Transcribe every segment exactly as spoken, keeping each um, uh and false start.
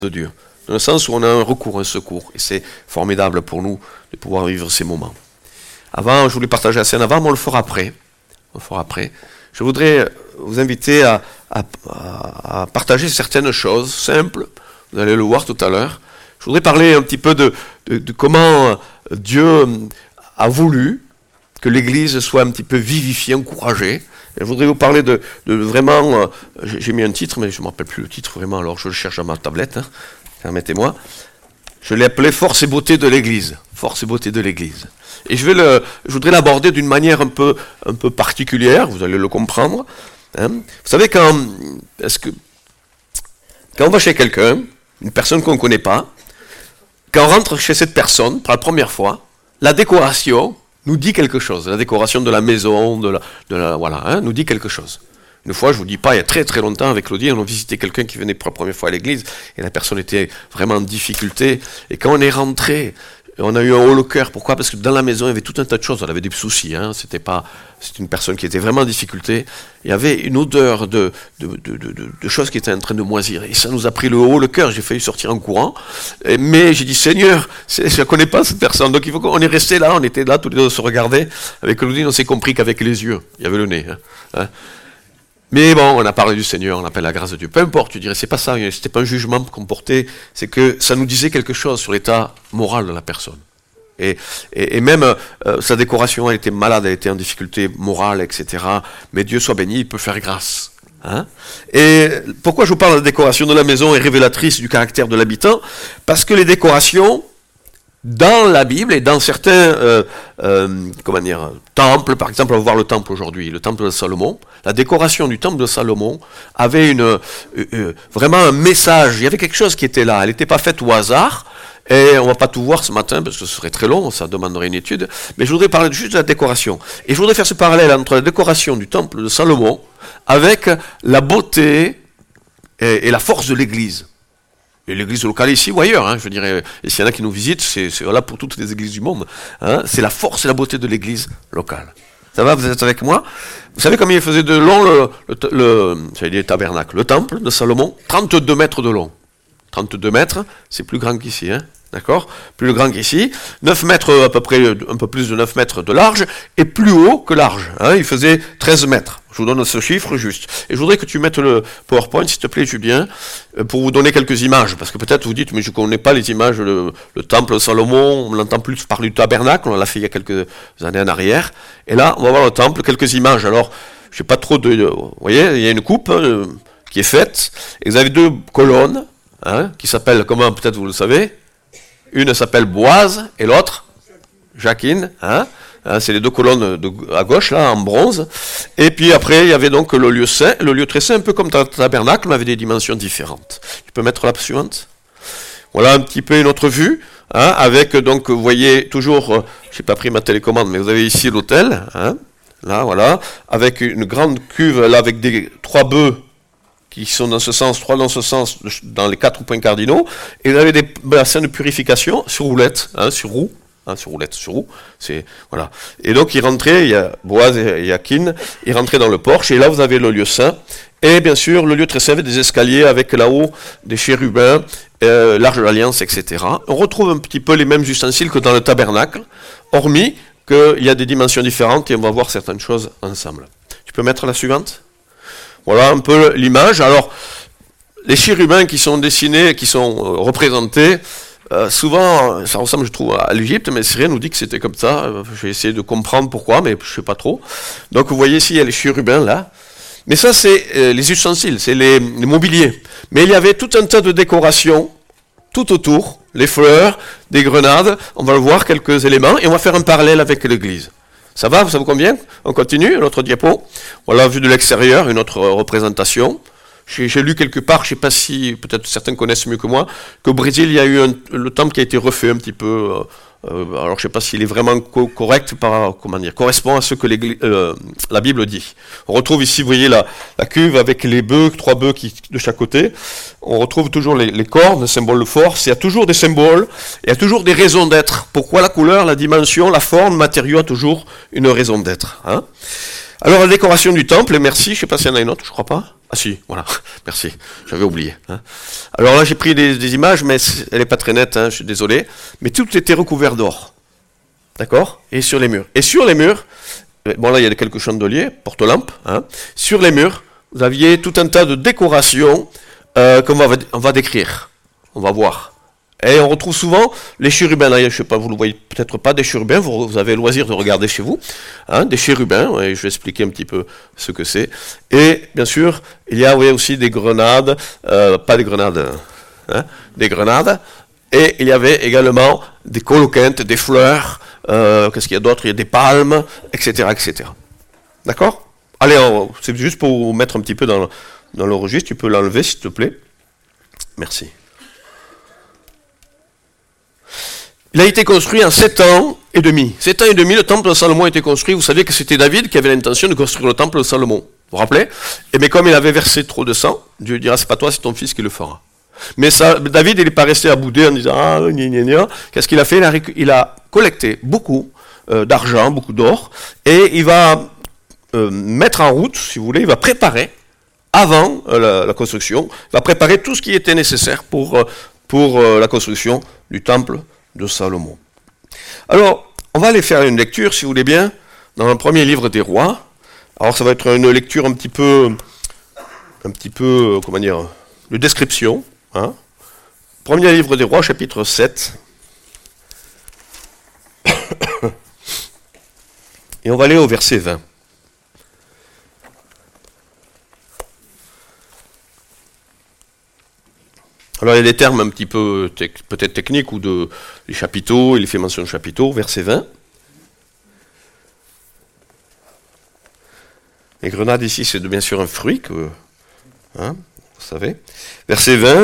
de Dieu. Dans le sens où on a un recours, un secours. Et c'est formidable pour nous de pouvoir vivre ces moments. Avant, je voulais partager la scène avant, mais on le fera après. On le fera après. Je voudrais vous inviter à, à, à partager certaines choses simples. Vous allez le voir tout à l'heure. Je voudrais parler un petit peu de, de, de comment Dieu a voulu que l'Église soit un petit peu vivifiée, encouragée. Et je voudrais vous parler de, de vraiment... Euh, j'ai mis un titre, mais je ne me rappelle plus le titre vraiment, alors je le cherche dans ma tablette. Hein. Permettez-moi. Je l'ai appelé « Force et beauté de l'Église ». Force et beauté de l'Église. Et je, vais le, je voudrais l'aborder d'une manière un peu, un peu particulière, vous allez le comprendre. Hein. Vous savez, quand, est-ce que, quand on va chez quelqu'un, une personne qu'on ne connaît pas, quand on rentre chez cette personne, pour la première fois, la décoration nous dit quelque chose. La décoration de la maison, de la, de la, voilà, hein, nous dit quelque chose. Une fois, je vous dis pas, il y a très très longtemps, avec Claudie, on a visité quelqu'un qui venait pour la première fois à l'église, et la personne était vraiment en difficulté. Et quand on est rentré, on a eu un haut le cœur. Pourquoi ? Parce que dans la maison, il y avait tout un tas de choses. Elle avait des soucis. Hein. C'était pas, c'était une personne qui était vraiment en difficulté. Il y avait une odeur de, de, de, de, de, de choses qui étaient en train de moisir. Et ça nous a pris le haut le cœur. J'ai failli sortir en courant. Et, mais j'ai dit, Seigneur, c'est, je ne connais pas cette personne. Donc il faut qu'on est resté là. On était là, tous les deux, on se regardait. Avec Claudine, on s'est compris qu'avec les yeux, il y avait le nez. Hein. Hein. Mais bon, on a parlé du Seigneur, on appelle la grâce de Dieu. Peu importe, tu dirais, c'est pas ça, c'était pas un jugement qu'on portait, c'est que ça nous disait quelque chose sur l'état moral de la personne. Et, et, et même euh, sa décoration, elle était malade, elle était en difficulté morale, et cetera. Mais Dieu soit béni, il peut faire grâce. Hein. Et pourquoi je vous parle de la décoration de la maison est révélatrice du caractère de l'habitant ? Parce que les décorations, dans la Bible et dans certains euh, euh, comment dire, temples, par exemple, on va voir le temple aujourd'hui, le temple de Salomon, la décoration du temple de Salomon avait une, euh, euh, vraiment un message, il y avait quelque chose qui était là, elle n'était pas faite au hasard, et on ne va pas tout voir ce matin, parce que ce serait très long, ça demanderait une étude, mais je voudrais parler juste de la décoration. Et je voudrais faire ce parallèle entre la décoration du temple de Salomon avec la beauté et, et la force de l'Église. Et l'église locale ici ou ailleurs, hein, je dirais, et s'il y en a qui nous visitent, c'est, c'est là pour toutes les églises du monde. Hein, c'est la force et la beauté de l'église locale. Ça va, vous êtes avec moi ? Vous savez combien il faisait de long le, le, le, j'allais dire tabernacle, le temple de Salomon ? trente-deux mètres de long. trente-deux mètres, c'est plus grand qu'ici, hein, d'accord ? Plus grand qu'ici. neuf mètres, à peu près, un peu plus de neuf mètres de large, et plus haut que large. Hein, il faisait treize mètres. Je vous donne ce chiffre juste. Et je voudrais que tu mettes le PowerPoint, s'il te plaît, Julien, pour vous donner quelques images. Parce que peut-être vous dites, mais je ne connais pas les images, le, le temple de Salomon, on l'entend plus parler du tabernacle, on l'a fait il y a quelques années en arrière. Et là, on va voir le temple, quelques images. Alors, je sais pas trop de... Vous voyez, il y a une coupe hein, qui est faite, et vous avez deux colonnes, hein, qui s'appellent, comment peut-être vous le savez, une s'appelle Boaz, et l'autre, Jacquine, hein. Hein, c'est les deux colonnes de, à gauche, là, en bronze. Et puis après, il y avait donc le lieu saint, le lieu très saint, un peu comme le tabernacle, mais avec des dimensions différentes. Tu peux mettre la suivante ? Voilà un petit peu une autre vue, hein, avec donc, vous voyez, toujours, euh, je n'ai pas pris ma télécommande, mais vous avez ici l'autel, hein, là, voilà, avec une grande cuve, là, avec des trois bœufs qui sont dans ce sens, trois dans ce sens, dans les quatre points cardinaux, et vous avez des bassins de purification sur roulette, hein, sur roue. Hein, sur roulette, sur roue, c'est, voilà. Et donc, il rentrait, il y a Boaz et Jacquine, il rentrait dans le porche, et là, vous avez le lieu saint, et bien sûr, le lieu très saint avec des escaliers, avec là-haut des chérubins, euh, l'arche de l'alliance, et cetera. On retrouve un petit peu les mêmes ustensiles que dans le tabernacle, hormis qu'il y a des dimensions différentes, et on va voir certaines choses ensemble. Tu peux mettre la suivante ? Voilà un peu l'image. Alors, les chérubins qui sont dessinés, qui sont euh, représentés, Euh, souvent, ça ressemble, je trouve, à l'Égypte, mais Cyril nous dit que c'était comme ça. Euh, j'ai essayé de comprendre pourquoi, mais je ne sais pas trop. Donc, vous voyez ici, il y a les chérubins, là. Mais ça, c'est euh, les ustensiles, c'est les, les mobiliers. Mais il y avait tout un tas de décorations, tout autour, les fleurs, des grenades. On va le voir, quelques éléments, et on va faire un parallèle avec l'église. Ça va, ça vous convient ? On continue, l'autre diapo. Voilà, vue de l'extérieur, une autre représentation. J'ai, j'ai lu quelque part, je ne sais pas si, peut-être certains connaissent mieux que moi, qu'au Brésil, il y a eu un, le temple qui a été refait un petit peu. Euh, euh, alors, je ne sais pas s'il est vraiment co- correct, par, comment dire, correspond à ce que euh, la Bible dit. On retrouve ici, vous voyez, la, la cuve avec les bœufs, trois bœufs qui, de chaque côté. On retrouve toujours les, les cornes, le symbole de force. Il y a toujours des symboles, il y a toujours des raisons d'être. Pourquoi la couleur, la dimension, la forme, le matériau a toujours une raison d'être. Hein ? Alors, la décoration du temple, et merci, je ne sais pas s'il y en a une autre, je ne crois pas. Ah si, voilà, merci, j'avais oublié. Hein. Alors là, j'ai pris des, des images, mais elle n'est pas très nette, hein, je suis désolé. Mais tout était recouvert d'or. D'accord? Et sur les murs. Et sur les murs, bon là, il y a quelques chandeliers, porte-lampes. Hein. Sur les murs, vous aviez tout un tas de décorations euh, qu'on va, on va décrire. On va voir. Et on retrouve souvent les chérubins. Là, je ne sais pas, vous ne le voyez peut-être pas, des chérubins. Vous, vous avez le loisir de regarder chez vous. Hein, des chérubins. Ouais, je vais expliquer un petit peu ce que c'est. Et bien sûr, il y a ouais, aussi des grenades. Euh, pas des grenades. Hein, des grenades. Et il y avait également des coloquintes, des fleurs. Euh, qu'est-ce qu'il y a d'autre? Il y a des palmes, et cetera, et cetera. D'accord? Allez, on, c'est juste pour vous mettre un petit peu dans, dans le registre. Tu peux l'enlever, s'il te plaît. Merci. Il a été construit en sept ans et demi. Sept ans et demi, le temple de Salomon a été construit. Vous savez que c'était David qui avait l'intention de construire le temple de Salomon. Vous vous rappelez? Et mais comme il avait versé trop de sang, Dieu dira, c'est pas toi, c'est ton fils qui le fera. Mais ça, David, il n'est pas resté à bouder en disant, ah, gna gna gna. Qu'est-ce qu'il a fait? il a, il a collecté beaucoup euh, d'argent, beaucoup d'or, et il va euh, mettre en route, si vous voulez, il va préparer, avant euh, la, la construction, il va préparer tout ce qui était nécessaire pour, euh, pour euh, la construction du temple de Salomon. Alors, on va aller faire une lecture, si vous voulez bien, dans le premier livre des rois. Alors, ça va être une lecture un petit peu, un petit peu, comment dire, de description. Hein. Premier livre des rois, chapitre sept. Et on va aller au verset vingt. Alors il y a des termes un petit peu tec- peut-être techniques ou de les chapiteaux, il fait mention de chapiteaux, verset vingt. Les grenades ici, c'est bien sûr un fruit, que, hein, vous savez. Verset vingt,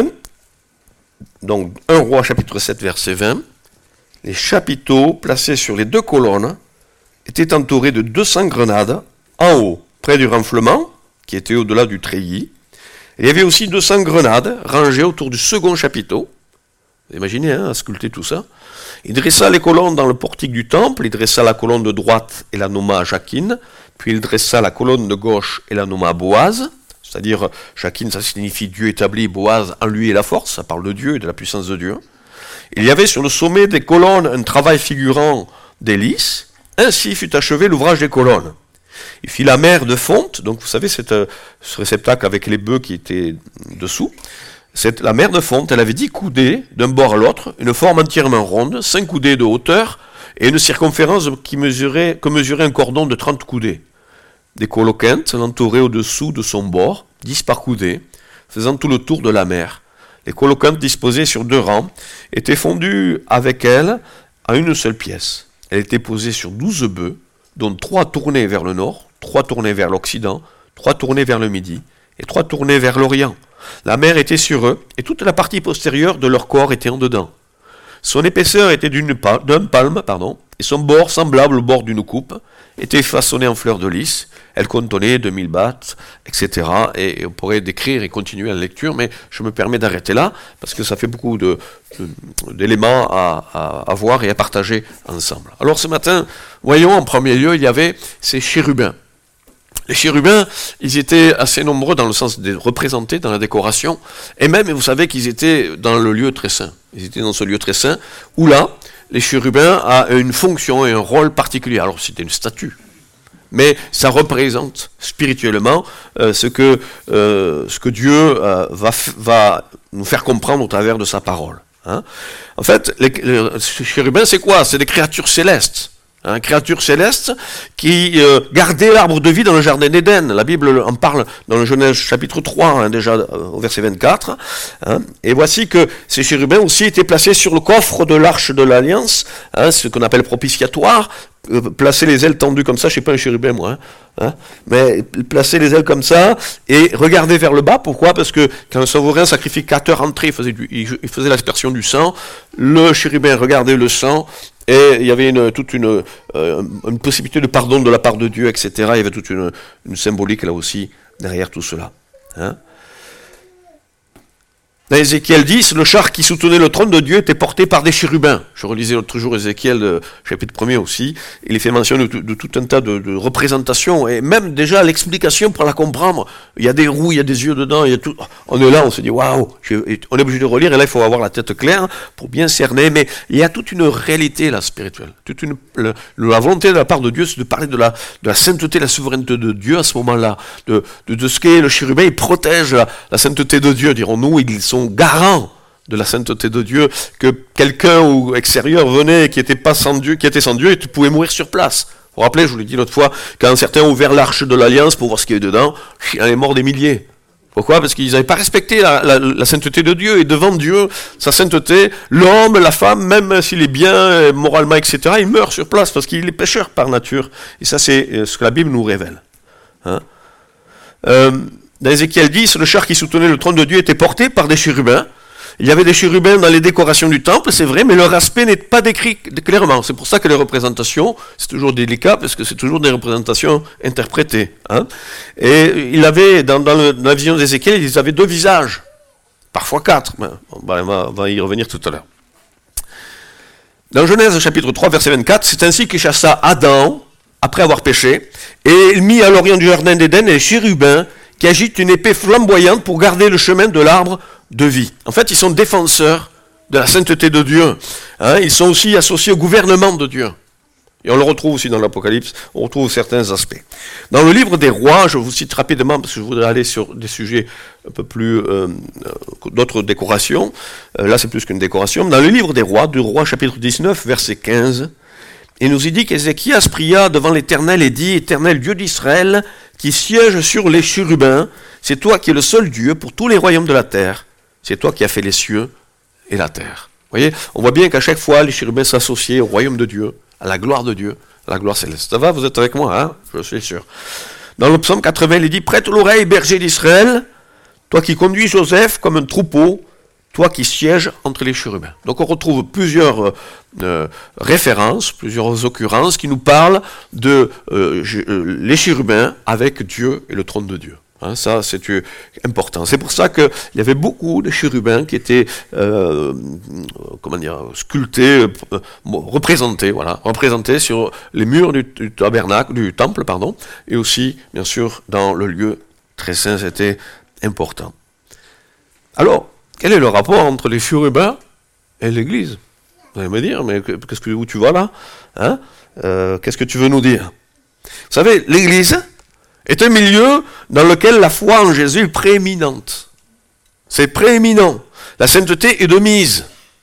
donc un roi chapitre sept, verset vingt. Les chapiteaux placés sur les deux colonnes étaient entourés de deux cents grenades en haut, près du renflement, qui était au-delà du treillis. Il y avait aussi deux cents grenades rangées autour du second chapiteau. Vous imaginez, hein, à sculpter tout ça. Il dressa les colonnes dans le portique du temple, il dressa la colonne de droite et la nomma Jachin, puis il dressa la colonne de gauche et la nomma Boaz, c'est-à-dire Jachin, ça signifie Dieu établi, Boaz, en lui est la force, ça parle de Dieu et de la puissance de Dieu. Il y avait sur le sommet des colonnes un travail figurant des lys, ainsi fut achevé l'ouvrage des colonnes. Il fit la mer de fonte, donc vous savez, cette, ce réceptacle avec les bœufs qui étaient dessous, cette, la mer de fonte, elle avait dix coudées d'un bord à l'autre, une forme entièrement ronde, cinq coudées de hauteur, et une circonférence qui mesurait, que mesurait un cordon de trente coudées. Des coloquintes l'entouraient au-dessous de son bord, dix par coudée, faisant tout le tour de la mer. Les coloquintes disposées sur deux rangs étaient fondues avec elle en une seule pièce. Elle était posée sur douze bœufs, dont trois tournaient vers le nord, trois tournaient vers l'occident, trois tournaient vers le midi, et trois tournaient vers l'orient. La mer était sur eux, et toute la partie postérieure de leur corps était en dedans. Son épaisseur était d'une pa- d'un palme, pardon, et son bord, semblable au bord d'une coupe, était façonné en fleurs de lys. Elle contenait deux mille battes, et cetera. Et on pourrait décrire et continuer la lecture, mais je me permets d'arrêter là, parce que ça fait beaucoup de, de, d'éléments à, à, à voir et à partager ensemble. Alors ce matin, voyons, en premier lieu, il y avait ces chérubins. Les chérubins, ils étaient assez nombreux dans le sens de représentés dans la décoration, et même, vous savez qu'ils étaient dans le lieu très saint. Ils étaient dans ce lieu très saint, où là, les chérubins ont une fonction et un rôle particulier. Alors c'était une statue, mais ça représente spirituellement euh, ce, que, euh, ce que Dieu euh, va, f- va nous faire comprendre au travers de sa parole. Hein. En fait, les, les chérubins, c'est quoi? C'est des créatures célestes. Hein, créatures célestes qui euh, gardaient l'arbre de vie dans le jardin d'Éden. La Bible en parle dans le Genèse chapitre trois, hein, déjà euh, au verset vingt-quatre. Hein, et voici que ces chérubins aussi étaient placés sur le coffre de l'arche de l'Alliance, hein, ce qu'on appelle propitiatoire. Euh, placer les ailes tendues comme ça, je ne suis pas un chérubin moi, hein, hein, mais placer les ailes comme ça et regarder vers le bas. Pourquoi? Parce que quand un souverain sacrificateur entrait, il faisait, du, il faisait l'aspersion du sang, le chérubin regardait le sang, et il y avait une, toute une, euh, une possibilité de pardon de la part de Dieu, et cetera. Il y avait toute une, une symbolique là aussi derrière tout cela. Hein. Dans Ézéchiel dix, le char qui soutenait le trône de Dieu était porté par des chérubins. Je relisais l'autre jour Ézéchiel, euh, chapitre premier aussi. Il est fait mention de, de tout un tas de, de représentations. Et même déjà l'explication pour la comprendre. Il y a des roues, il y a des yeux dedans. Il y a tout. On est là, on se dit waouh. On est obligé de relire. Et là, il faut avoir la tête claire pour bien cerner. Mais il y a toute une réalité là spirituelle. Toute une, le, la volonté de la part de Dieu, c'est de parler de la, de la sainteté, la souveraineté de Dieu à ce moment-là. De, de, de ce qu'est le chérubin. Il protège la, la sainteté de Dieu, dirons-nous. Ils sont garant de la sainteté de Dieu, que quelqu'un ou extérieur venait qui était pas sans Dieu, qui était sans Dieu, et tu pouvais mourir sur place. Vous vous rappelez, je vous l'ai dit l'autre fois, quand certains ont ouvert l'arche de l'Alliance pour voir ce qu'il y avait dedans, il y en est mort des milliers. Pourquoi ? Parce qu'ils n'avaient pas respecté la, la, la sainteté de Dieu, et devant Dieu, sa sainteté, l'homme, la femme, même s'il est bien moralement, et cetera, il meurt sur place parce qu'il est pécheur par nature. Et ça, c'est ce que la Bible nous révèle. Hein ? euh, Dans Ézéchiel dix, le char qui soutenait le trône de Dieu était porté par des chérubins. Il y avait des chérubins dans les décorations du temple, c'est vrai, mais leur aspect n'est pas décrit clairement. C'est pour ça que les représentations, c'est toujours délicat, parce que c'est toujours des représentations interprétées. Hein. Et il avait, dans, dans, le, dans la vision d'Ézéchiel, ils avaient deux visages, parfois quatre. On va, on va y revenir tout à l'heure. Dans Genèse chapitre trois, verset vingt-quatre, c'est ainsi qu'il chassa Adam, après avoir péché, et il mit à l'orient du jardin d'Éden les chérubins qui agitent une épée flamboyante pour garder le chemin de l'arbre de vie. En fait, ils sont défenseurs de la sainteté de Dieu. Hein, ils sont aussi associés au gouvernement de Dieu. Et on le retrouve aussi dans l'Apocalypse, on retrouve certains aspects. Dans le livre des rois, je vous cite rapidement, parce que je voudrais aller sur des sujets un peu plus, euh, d'autres décorations. Euh, là, c'est plus qu'une décoration. Dans le livre des rois, du roi chapitre dix-neuf, verset quinze, il nous y dit qu'Ézéchias pria devant l'Éternel et dit, Éternel Dieu d'Israël, qui siège sur les chérubins, c'est toi qui es le seul Dieu pour tous les royaumes de la terre. C'est toi qui as fait les cieux et la terre. Vous voyez, on voit bien qu'à chaque fois, les chérubins s'associaient au royaume de Dieu, à la gloire de Dieu, à la gloire céleste. Ça va, vous êtes avec moi, hein ? Je suis sûr. Dans le psaume quatre-vingts, il dit, prête l'oreille, berger d'Israël, toi qui conduis Joseph comme un troupeau, toi qui sièges entre les chérubins. Donc on retrouve plusieurs euh, références, plusieurs occurrences qui nous parlent de euh, les chérubins avec Dieu et le trône de Dieu. Hein, ça, c'est important. C'est pour ça qu'il y avait beaucoup de chérubins qui étaient, euh, comment dire, sculptés, euh, représentés, voilà, représentés sur les murs du, du tabernacle, du temple, pardon, et aussi, bien sûr, dans le lieu très saint, c'était important. Alors, quel est le rapport entre les chérubins et l'Église ? Vous allez me dire, mais qu'est-ce que, où tu vas là, hein, euh, qu'est-ce que tu veux nous dire ? Vous savez, l'Église est un milieu dans lequel la foi en Jésus est prééminente. C'est prééminent. La sainteté est de mise.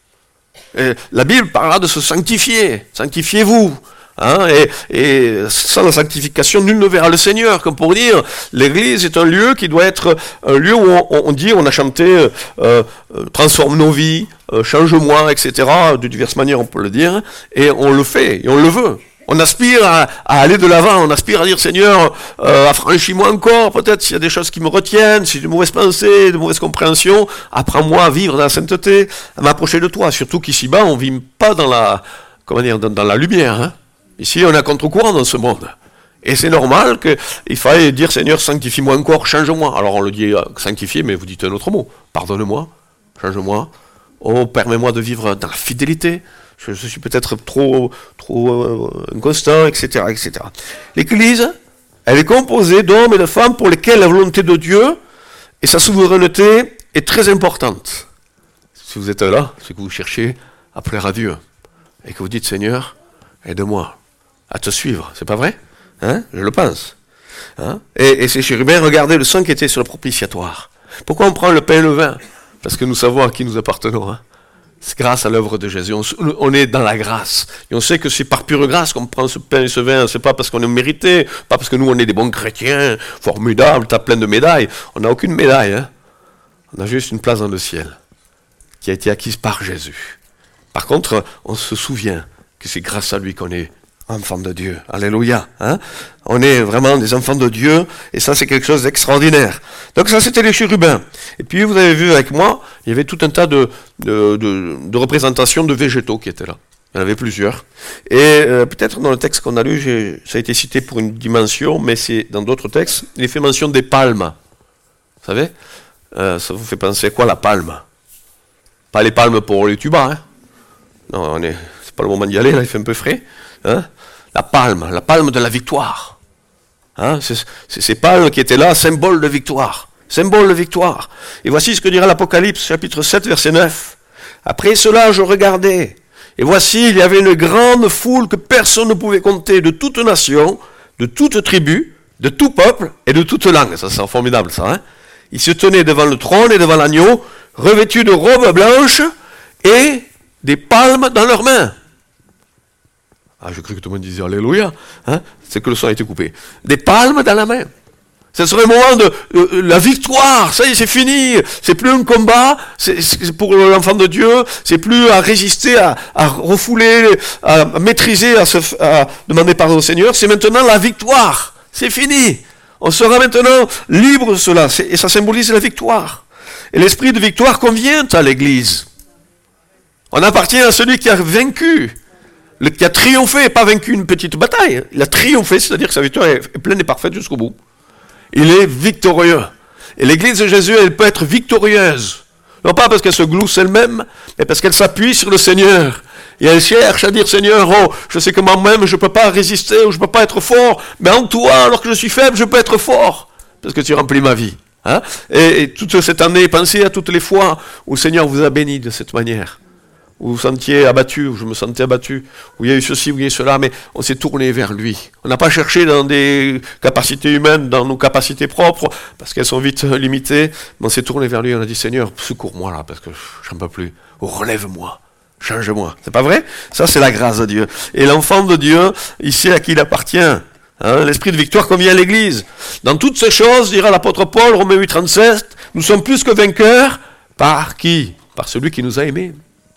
Et la Bible parlera de se sanctifier. Sanctifiez-vous. Hein, et, et sans la sanctification, nul ne verra le Seigneur. Comme pour dire, l'Église est un lieu qui doit être un lieu où on, on dit, on a chanté euh, euh, transforme nos vies, euh, change-moi, et cetera. De diverses manières, on peut le dire. Et on le fait, et on le veut. On aspire à, à aller de l'avant, on aspire à dire, Seigneur, euh, affranchis-moi encore, peut-être s'il y a des choses qui me retiennent, si j'ai de mauvaises pensées, de mauvaises compréhensions, apprends-moi à vivre dans la sainteté, à m'approcher de toi. Surtout qu'ici-bas, on ne vit pas dans la, comment dire, dans, dans la lumière. Hein. Ici, on est à contre-courant dans ce monde. Et c'est normal qu'il faille dire, Seigneur, sanctifie-moi encore, change-moi. Alors on le dit, euh, sanctifier, mais vous dites un autre mot. Pardonne-moi, change-moi. Oh, permets-moi de vivre dans la fidélité. Je, je suis peut-être trop, trop euh, inconstant, et cetera, et cetera. L'Église, elle est composée d'hommes et de femmes pour lesquels la volonté de Dieu et sa souveraineté est très importante. Si vous êtes là, c'est que vous cherchez à plaire à Dieu et que vous dites, Seigneur, aide-moi à te suivre. C'est pas vrai ? Hein ? Je le pense. Hein ? et, et ces chérubins, regardez le sang qui était sur le propitiatoire. Pourquoi on prend le pain et le vin ? Parce que nous savons à qui nous appartenons. Hein ? C'est grâce à l'œuvre de Jésus. On, on est dans la grâce. Et on sait que c'est par pure grâce qu'on prend ce pain et ce vin. C'est pas parce qu'on est mérité, pas parce que nous on est des bons chrétiens, formidables, t'as plein de médailles. On n'a aucune médaille. Hein. On a juste une place dans le ciel qui a été acquise par Jésus. Par contre, on se souvient que c'est grâce à lui qu'on est enfants de Dieu. Alléluia. Hein? On est vraiment des enfants de Dieu, et ça c'est quelque chose d'extraordinaire. Donc ça c'était les chérubins. Et puis vous avez vu avec moi, il y avait tout un tas de, de, de, de représentations de végétaux qui étaient là. Il y en avait plusieurs. Et euh, peut-être dans le texte qu'on a lu, j'ai, ça a été cité pour une dimension, mais c'est dans d'autres textes, il est fait mention des palmes. Vous savez, euh, ça vous fait penser à quoi la palme ? Pas les palmes pour les tubas. Hein. Non, ce n'est pas le moment d'y aller, là, il fait un peu frais. Hein. La palme, la palme de la victoire. Hein. C'est, c'est ces palmes qui étaient là, symbole de victoire. Symbole de victoire. Et voici ce que dira l'Apocalypse, chapitre sept, verset neuf. Après cela, je regardais. Et voici, il y avait une grande foule que personne ne pouvait compter, de toute nation, de toute tribu, de tout peuple et de toute langue. Ça, c'est formidable, ça. Hein. Ils se tenaient devant le trône et devant l'agneau, revêtus de robes blanches et des palmes dans leurs mains. Ah, je cru que tout le monde disait Alléluia. Hein. C'est que le son a été coupé. Des palmes dans la main. Ce serait le moment de euh, la victoire. Ça y est, c'est fini. C'est plus un combat. C'est, c'est pour l'enfant de Dieu. C'est plus à résister, à, à refouler, à maîtriser, à, se, à demander pardon au Seigneur. C'est maintenant la victoire. C'est fini. On sera maintenant libre de cela. C'est, et ça symbolise la victoire. Et l'esprit de victoire convient à l'Église. On appartient à celui qui a vaincu, le, qui a triomphé, pas vaincu une petite bataille. Il a triomphé, c'est-à-dire que sa victoire est, est pleine et parfaite jusqu'au bout. Il est victorieux. Et l'Église de Jésus, elle peut être victorieuse. Non pas parce qu'elle se glousse elle-même, mais parce qu'elle s'appuie sur le Seigneur. Et elle cherche à dire, Seigneur, oh, je sais que moi-même, je ne peux pas résister, ou je ne peux pas être fort, mais en toi, alors que je suis faible, je peux être fort, parce que tu remplis ma vie. Hein? Et, et toute cette année, pensez à toutes les fois où le Seigneur vous a béni de cette manière. Où vous vous sentiez abattu, où je me sentais abattu, où il y a eu ceci, où il y a eu cela, mais on s'est tourné vers lui. On n'a pas cherché dans des capacités humaines, dans nos capacités propres, parce qu'elles sont vite limitées, mais on s'est tourné vers lui, on a dit, Seigneur, secours-moi là, parce que j'en peux plus, ou relève-moi, change-moi. C'est pas vrai? Ça, c'est la grâce de Dieu. Et l'enfant de Dieu, il sait à qui il appartient. Hein, l'esprit de victoire convient à l'Église. Dans toutes ces choses, dira l'apôtre Paul, Romains huit, trente-sept, nous sommes plus que vainqueurs, par qui? Par celui qui nous a aimés.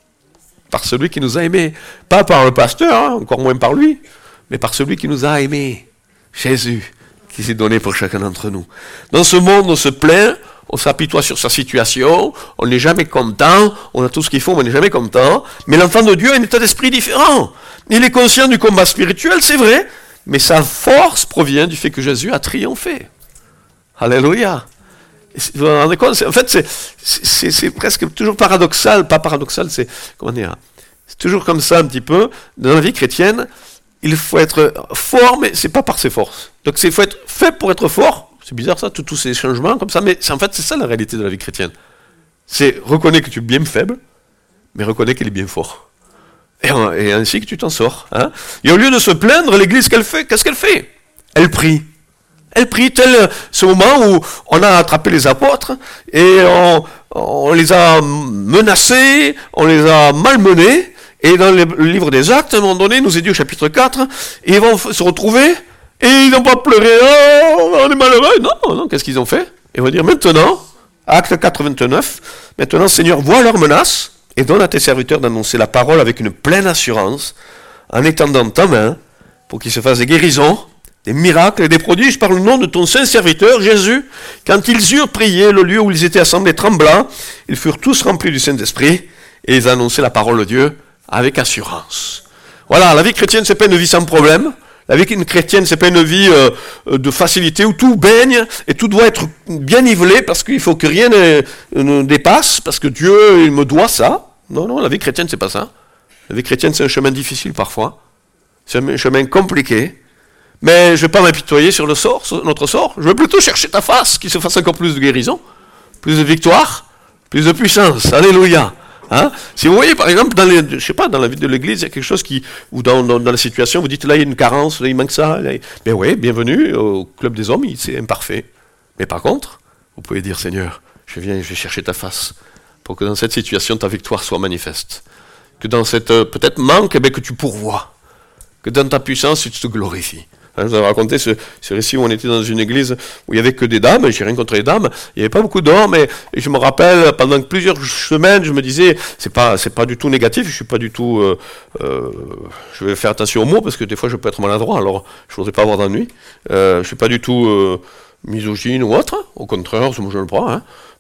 Par celui qui nous a aimés. Pas par le pasteur, hein, encore moins par lui, mais par celui qui nous a aimés. Jésus, qui s'est donné pour chacun d'entre nous. Dans ce monde, on se plaint, on s'apitoie sur sa situation, on n'est jamais content, on a tout ce qu'il faut, mais on n'est jamais content. Mais l'enfant de Dieu a un état d'esprit différent. Il est conscient du combat spirituel, c'est vrai, mais sa force provient du fait que Jésus a triomphé. Alléluia. Vous vous rendez compte, en fait, c'est, c'est, c'est presque toujours paradoxal, pas paradoxal, c'est, comment dire, c'est toujours comme ça un petit peu. Dans la vie chrétienne, il faut être fort, mais c'est pas par ses forces. Donc, il faut être faible pour être fort. C'est bizarre ça, tous ces changements comme ça, mais c'est, en fait, c'est ça la réalité de la vie chrétienne. C'est reconnaître que tu es bien faible, mais reconnaître qu'il est bien fort. Et, et ainsi que tu t'en sors. Hein. Et au lieu de se plaindre, l'Église, qu'elle fait, qu'est-ce qu'elle fait? Elle prie. Elle prie, tel ce moment où on a attrapé les apôtres et on, on les a menacés, on les a malmenés. Et dans le livre des Actes, à un moment donné, nous est dit au chapitre quatre, et ils vont se retrouver et ils n'ont pas pleuré. Oh, on est malheureux. Non, non, qu'est-ce qu'ils ont fait? Ils vont dire maintenant, Acte quatre, vingt-neuf, maintenant Seigneur, vois leurs menaces et donne à tes serviteurs d'annoncer la parole avec une pleine assurance en étendant ta main pour qu'ils se fassent des guérisons, des miracles et des prodiges par le nom de ton saint serviteur Jésus. Quand ils eurent prié, le lieu où ils étaient assemblés trembla, ils furent tous remplis du Saint-Esprit et ils annonçaient la parole de Dieu avec assurance. Voilà, la vie chrétienne, c'est pas une vie sans problème. La vie chrétienne, c'est pas une vie euh, de facilité où tout baigne et tout doit être bien nivelé parce qu'il faut que rien ne, ne dépasse, parce que Dieu, il me doit ça. Non, non, la vie chrétienne, c'est pas ça. La vie chrétienne, c'est un chemin difficile parfois. C'est un chemin compliqué. Mais je ne vais pas m'apitoyer sur le sort, sur notre sort. Je vais plutôt chercher ta face, qu'il se fasse encore plus de guérison, plus de victoire, plus de puissance. Alléluia. Hein? Si vous voyez, par exemple, dans les, je sais pas, dans la vie de l'Église, il y a quelque chose qui, ou dans, dans, dans la situation, vous dites là, il y a une carence, là, il manque ça. Là, mais oui, bienvenue au club des hommes, c'est imparfait. Mais par contre, vous pouvez dire, Seigneur, je viens, je vais chercher ta face, pour que dans cette situation, ta victoire soit manifeste. Que dans cette, euh, peut-être manque, eh bien, que tu pourvoies. Que dans ta puissance, tu te glorifies. Je vous avais raconté ce, ce récit où on était dans une église où il n'y avait que des dames, j'ai rien contre les dames, il n'y avait pas beaucoup d'hommes, et, et je me rappelle, pendant plusieurs semaines, je me disais, c'est pas, c'est pas du tout négatif, je suis pas du tout, euh, euh, je vais faire attention aux mots, parce que des fois je peux être maladroit, alors je ne voudrais pas avoir d'ennui, euh, je suis pas du tout euh, misogyne ou autre, au contraire, moi je le prends, hein.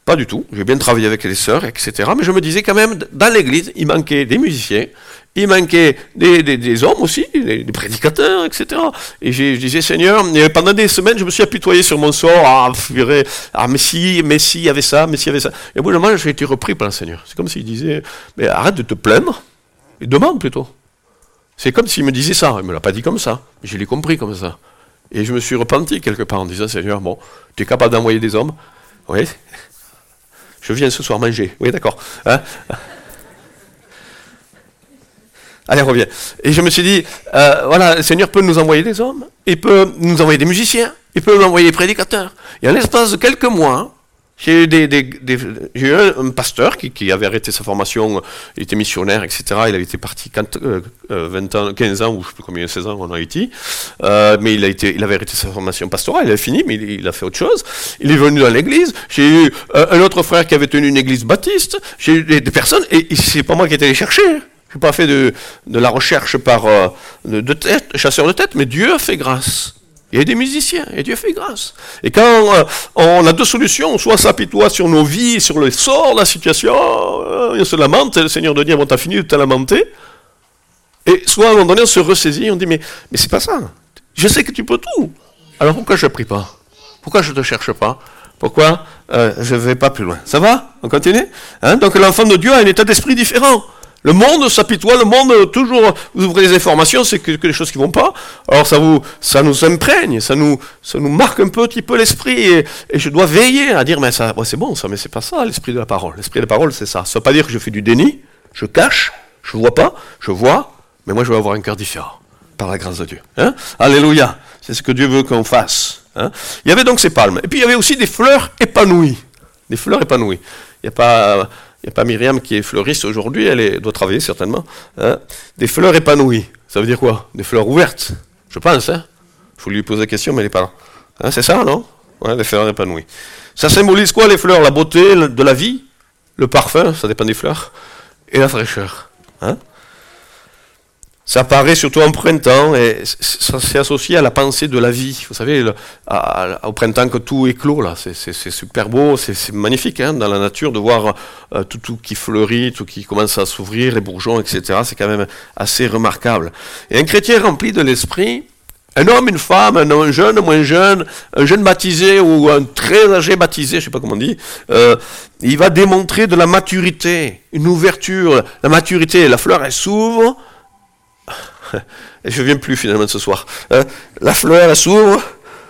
pas du tout. J'ai bien travaillé avec les sœurs, et cetera. Mais je me disais quand même, dans l'église, il manquait des musiciens, il manquait des, des, des hommes aussi, des, des prédicateurs, et cetera. Et j'ai, je disais, Seigneur, et pendant des semaines, je me suis apitoyé sur mon sort. Ah, ah mais si, mais si, il y avait ça, mais si, il y avait ça. Et au bout d'un moment, j'ai été repris par le Seigneur. C'est comme s'il disait, mais arrête de te plaindre, et demande plutôt. C'est comme s'il me disait ça. Il ne me l'a pas dit comme ça, mais je l'ai compris comme ça. Et je me suis repenti quelque part en disant, Seigneur, bon, tu es capable d'envoyer des hommes? Oui. Je viens ce soir manger. Oui, d'accord. Hein? Allez, reviens. Et je me suis dit, euh, voilà, le Seigneur peut nous envoyer des hommes, il peut nous envoyer des musiciens, il peut nous envoyer des prédicateurs. Et en l'espace de quelques mois, j'ai eu, des, des, des, j'ai eu un, un pasteur qui, qui avait arrêté sa formation, il était missionnaire, et cetera. Il avait été parti quand, euh, vingt ans, quinze ans, ou je ne sais plus combien, seize ans en Haïti. Euh, mais il, a été, il avait arrêté sa formation pastorale, il a fini, mais il, il a fait autre chose. Il est venu dans l'église. J'ai eu euh, un autre frère qui avait tenu une église baptiste. J'ai eu des, des personnes, et, et c'est pas moi qui étais allé chercher. Je n'ai pas fait de, de la recherche par euh, de, de tête, chasseur de tête, mais Dieu a fait grâce. Il y a des musiciens, et Dieu fait grâce. Et quand euh, on a deux solutions, soit on s'apitoie sur nos vies, sur le sort, la situation, euh, on se lamente, et le Seigneur de dire, bon, t'as fini de te lamenter, et soit à un moment donné, on se ressaisit, on dit, mais, mais c'est pas ça. Je sais que tu peux tout. Alors pourquoi je ne prie pas? Pourquoi je ne te cherche pas? Pourquoi euh, je ne vais pas plus loin? Ça va? On continue, hein? Donc l'enfant de Dieu a un état d'esprit différent. Le monde s'apitoie, le monde, toujours, vous ouvrez les informations, c'est que, que les choses qui ne vont pas. Alors ça, vous, ça nous imprègne, ça nous, ça nous marque un petit peu l'esprit. Et, et je dois veiller à dire, mais ça, ouais, c'est bon ça, mais c'est pas ça l'esprit de la parole. L'esprit de la parole, c'est ça. Ça ne veut pas dire que je fais du déni, je cache, je ne vois pas, je vois, mais moi je vais avoir un cœur différent, par la grâce de Dieu. Hein? Alléluia, c'est ce que Dieu veut qu'on fasse. Hein? Il y avait donc ces palmes. Et puis il y avait aussi des fleurs épanouies. Des fleurs épanouies. Il n'y a pas... Il n'y a pas Myriam qui est fleuriste aujourd'hui, elle est, doit travailler certainement. Hein. Des fleurs épanouies, ça veut dire quoi? Des fleurs ouvertes, je pense. Hein. Je voulais lui poser la question, mais elle n'est pas là. Hein, c'est ça, non? Ouais, des fleurs épanouies. Ça symbolise quoi les fleurs? La beauté de la vie, le parfum, ça dépend des fleurs, et la fraîcheur. Hein. Ça apparaît surtout en printemps, et ça s'est associé à la pensée de la vie. Vous savez, le, à, à, au printemps que tout éclot, là, c'est, c'est, c'est super beau, c'est, c'est magnifique hein, dans la nature de voir euh, tout, tout qui fleurit, tout qui commence à s'ouvrir, les bourgeons, et cetera. C'est quand même assez remarquable. Et un chrétien rempli de l'esprit, un homme, une femme, un, un jeune, un moins jeune, un jeune baptisé ou un très âgé baptisé, je ne sais pas comment on dit, euh, il va démontrer de la maturité, une ouverture, la maturité. La fleur, elle s'ouvre. Et je ne viens plus finalement ce soir. Hein, la fleur, elle s'ouvre,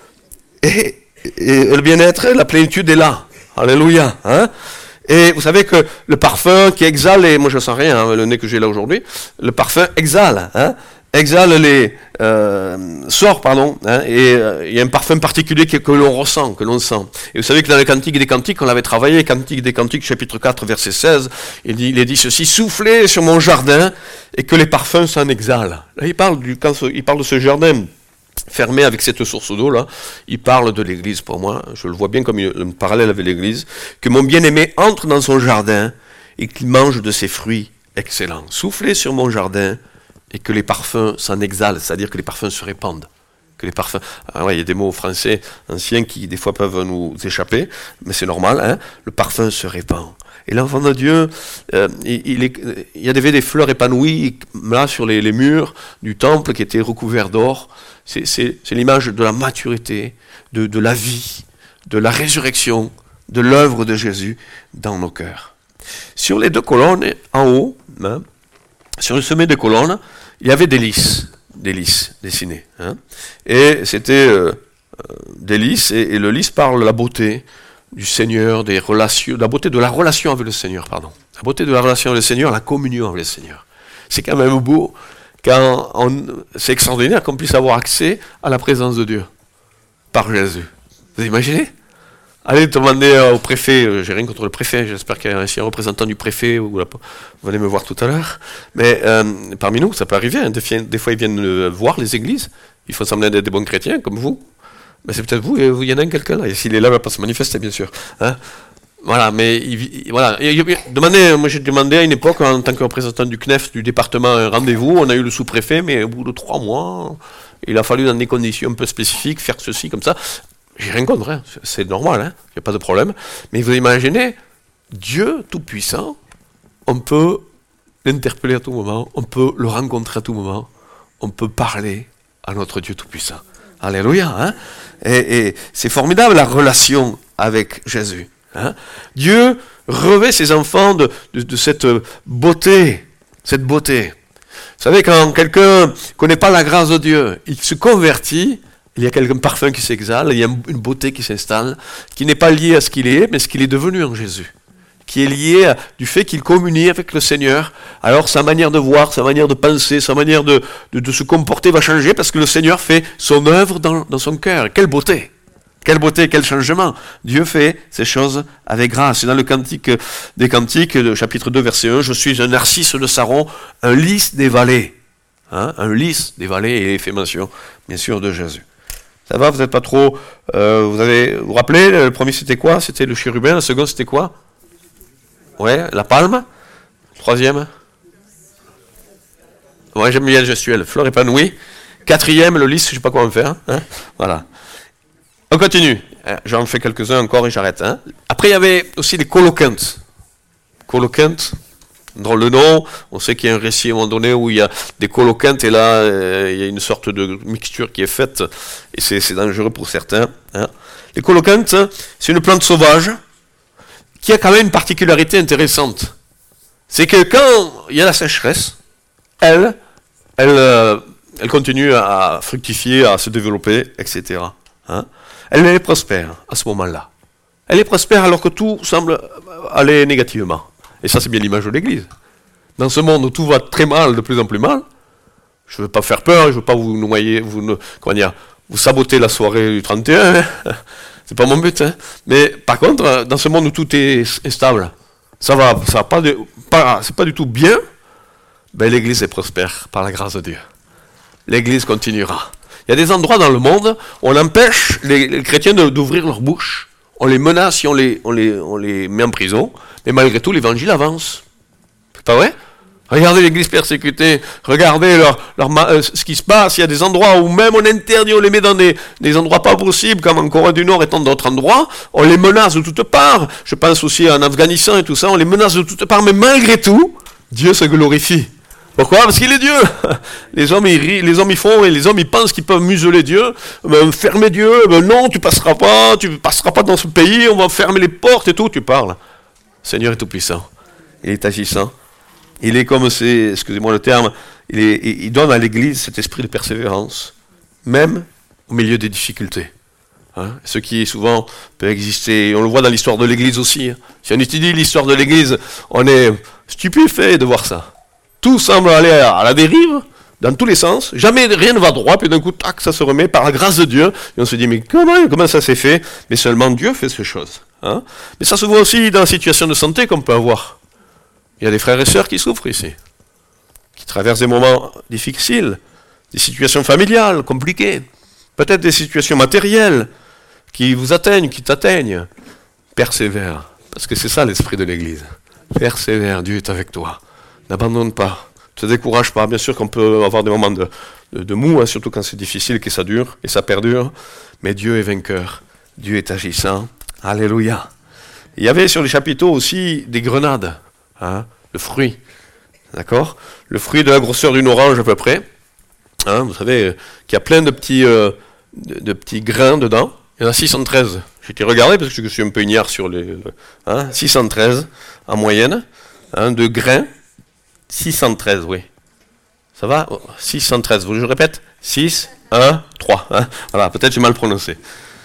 et, et le bien-être, la plénitude est là. Alléluia. Hein. Et vous savez que le parfum qui exhale, et moi je ne sens rien, hein, le nez que j'ai là aujourd'hui, le parfum exhale, hein, exhale les... Euh, sort, pardon, hein, et euh, il y a un parfum particulier que, que l'on ressent, que l'on sent. Et vous savez que dans le Cantique des Cantiques, on l'avait travaillé, Cantique des Cantiques, chapitre quatre, verset seize, il, dit, il est dit ceci, soufflez sur mon jardin, et que les parfums s'en exhalent. Là, il parle, du, quand il parle de ce jardin fermé avec cette source d'eau, là, il parle de l'église pour moi, je le vois bien comme un parallèle avec l'église, que mon bien-aimé entre dans son jardin, et qu'il mange de ses fruits excellents. Soufflez sur mon jardin, et que les parfums s'en exhalent, c'est-à-dire que les parfums se répandent. Que les parfums... Ah ouais, il y a des mots français anciens qui, des fois, peuvent nous échapper, mais c'est normal, hein. Le parfum se répand. Et l'enfant de Dieu, euh, il, il, est, il y avait des fleurs épanouies, là, sur les, les murs du temple qui étaient recouverts d'or. C'est, c'est, c'est l'image de la maturité, de, de la vie, de la résurrection, de l'œuvre de Jésus dans nos cœurs. Sur les deux colonnes, en haut, hein, sur le sommet des colonnes, il y avait des lys, des lys dessinés. Hein. Et c'était euh, des lys, et, et le lys parle de la beauté du Seigneur, des relations, de la beauté de la relation avec le Seigneur, pardon. La beauté de la relation avec le Seigneur, la communion avec le Seigneur. C'est quand même beau, quand on, c'est extraordinaire qu'on puisse avoir accès à la présence de Dieu, par Jésus. Vous imaginez ? Allez demander au préfet, j'ai rien contre le préfet, j'espère qu'il y a un représentant du préfet, ou là, vous allez me voir tout à l'heure, mais euh, parmi nous, ça peut arriver, hein, des, des fois ils viennent voir les églises, il faut sembler d'être des bons chrétiens, comme vous, mais c'est peut-être vous, il y en a un quelqu'un là, et s'il est là, il ne va pas se manifester, bien sûr. Hein. Voilà, mais il, voilà. Et, demandez, moi j'ai demandé à une époque, en tant que représentant du C N E F, du département, un rendez-vous, on a eu le sous-préfet, mais au bout de trois mois, il a fallu dans des conditions un peu spécifiques faire ceci, comme ça. J'ai rien contre, hein. C'est normal, hein. Il n'y a pas de problème. Mais vous imaginez, Dieu Tout-Puissant, on peut l'interpeller à tout moment, on peut le rencontrer à tout moment, on peut parler à notre Dieu Tout-Puissant. Alléluia, hein. Et, et c'est formidable la relation avec Jésus. Hein. Dieu revêt ses enfants de, de, de cette beauté, cette beauté. Vous savez, quand quelqu'un ne connaît pas la grâce de Dieu, il se convertit, il y a quelqu'un parfum qui s'exhale, il y a une beauté qui s'installe, qui n'est pas liée à ce qu'il est, mais ce qu'il est devenu en Jésus, qui est lié à, du fait qu'il communie avec le Seigneur. Alors sa manière de voir, sa manière de penser, sa manière de, de, de se comporter va changer parce que le Seigneur fait son œuvre dans, dans son cœur. Quelle beauté! Quelle beauté, quel changement! Dieu fait ces choses avec grâce. C'est dans le Cantique des Cantiques, le chapitre deux, verset un, « Je suis un narcisse de Saron, un lys des vallées. Hein, » Un lys des vallées, et il fait mention, bien sûr, de Jésus. Ça va, vous n'êtes pas trop... Euh, vous avez, vous vous rappelez, le premier c'était quoi? C'était le chérubin, le second c'était quoi? Ouais, la palme. Troisième. Ouais, j'aime bien le gestuel. Fleur épanouie. Quatrième, le lys, je ne sais pas quoi en faire. Hein. Voilà. On continue. J'en fais quelques-uns encore et j'arrête. Hein. Après, il y avait aussi les coloquintes. Coloquintes, drôle de nom. On sait qu'il y a un récit à un moment donné où il y a des coloquintes et là, euh, il y a une sorte de mixture qui est faite et c'est, c'est dangereux pour certains. Hein. Les coloquintes, c'est une plante sauvage qui a quand même une particularité intéressante. C'est que quand il y a la sécheresse, elle, elle, euh, elle continue à fructifier, à se développer, et cetera. Hein. Elle est prospère à ce moment-là. Elle est prospère alors que tout semble aller négativement. Et ça, c'est bien l'image de l'Église. Dans ce monde où tout va très mal, de plus en plus mal, je ne veux pas faire peur, je ne veux pas vous noyer, vous, comment dire, vous saboter la soirée du trente et un, hein. C'est pas mon but, hein. Mais par contre, dans ce monde où tout est stable, ça va, ça va pas, de, pas, c'est pas du tout bien, ben l'Église est prospère par la grâce de Dieu. L'Église continuera. Il y a des endroits dans le monde où on empêche les, les chrétiens de, d'ouvrir leur bouche, on les menace et on les, on, les, on les met en prison, mais malgré tout, l'évangile avance. C'est pas vrai? Regardez l'Église persécutée, regardez leur, leur, euh, ce qui se passe. Il y a des endroits où même on interdit, on les met dans des, des endroits pas possibles, comme en Corée du Nord et tant d'autres endroits. On les menace de toutes parts. Je pense aussi en Afghanistan et tout ça, on les menace de toutes parts. Mais malgré tout, Dieu se glorifie. Pourquoi? Parce qu'il est Dieu. Les hommes, ils rient, les hommes, ils font, et les hommes, ils pensent qu'ils peuvent museler Dieu, ben, fermer Dieu. Ben non, tu passeras pas, tu passeras pas dans ce pays, on va fermer les portes et tout. Tu parles. Le Seigneur est tout puissant. Il est agissant. Il est comme c'est, excusez-moi le terme, il, est, il donne à l'Église cet esprit de persévérance, même au milieu des difficultés. Hein, ce qui souvent peut exister, on le voit dans l'histoire de l'Église aussi. Hein. Si on étudie l'histoire de l'Église, on est stupéfait de voir ça. Tout semble aller à la dérive, dans tous les sens, jamais rien ne va droit, puis d'un coup, tac, ça se remet par la grâce de Dieu, et on se dit, mais comment, comment ça s'est fait? Mais seulement Dieu fait ces choses. Hein. Mais ça se voit aussi dans la situation de santé qu'on peut avoir. Il y a des frères et sœurs qui souffrent ici, qui traversent des moments difficiles, des situations familiales compliquées, peut-être des situations matérielles qui vous atteignent, qui t'atteignent. Persévère, parce que c'est ça l'esprit de l'Église. Persévère, Dieu est avec toi. N'abandonne pas, ne te décourage pas. Bien sûr qu'on peut avoir des moments de, de, de mou, hein, surtout quand c'est difficile et que ça dure, et ça perdure, mais Dieu est vainqueur, Dieu est agissant. Alléluia. Il y avait sur les chapiteaux aussi des grenades. Hein, le fruit, d'accord? Le fruit de la grosseur d'une orange à peu près. Hein, vous savez, euh, qu'il y a plein de petits, euh, de, de petits grains dedans. Il y en a six cent treize. J'ai été regarder parce que je suis un peu ignare sur les... Hein, six cent treize en moyenne. Hein, de grains. six cent treize, oui. Ça va? six cent treize. Vous, je répète? six, un, trois. Hein, voilà, peut-être j'ai mal prononcé.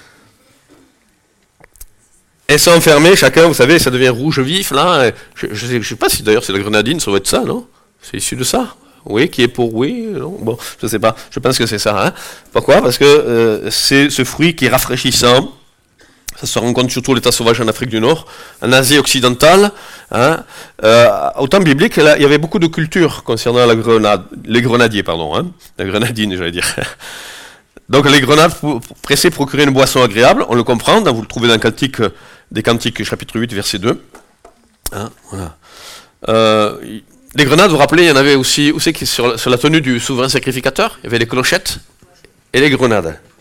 Elles sont enfermées, chacun, vous savez, ça devient rouge vif, là. Je ne sais, sais pas si d'ailleurs c'est la grenadine, ça doit être ça, non? C'est issu de ça? Oui, qui est pour oui? Non, bon, je ne sais pas. Je pense que c'est ça. Hein. Pourquoi? Parce que euh, c'est ce fruit qui est rafraîchissant. Ça se rencontre surtout l'état sauvage en Afrique du Nord, en Asie occidentale. Hein. Euh, au temps biblique, là, il y avait beaucoup de cultures concernant la grenade, les grenadiers, pardon. Hein. La grenadine, j'allais dire. Donc les grenades pressées procuraient une boisson agréable, on le comprend, vous le trouvez dans le Cantique des Cantiques, chapitre huit, verset deux. Hein, voilà. euh, les grenades, vous vous rappelez, il y en avait aussi, où c'est sur, sur la tenue du souverain sacrificateur, il y avait les clochettes et les grenades.